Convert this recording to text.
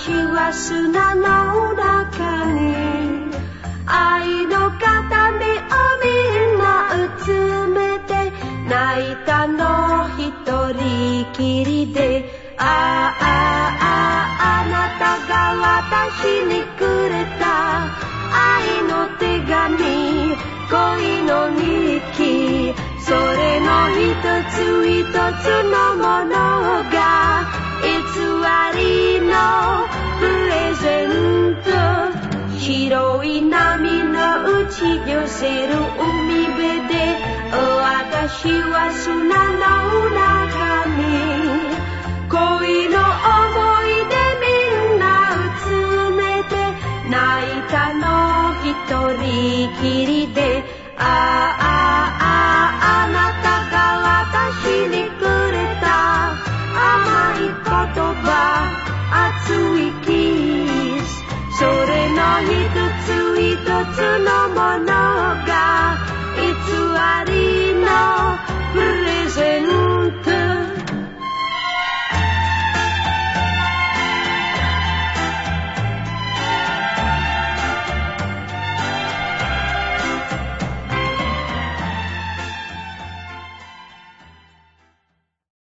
私は砂の中に愛の片目をみんなうつめて泣いたの一人きりであなたが私にくれた愛の手紙恋の日記それの一つ一つのものが偽りのプレゼント白い波の打ち寄せる海辺で私は砂の中に恋の思い出みんなうつめて泣いたの一人きりであなたが私にくれた甘い言葉熱いキスそれの一つ一つの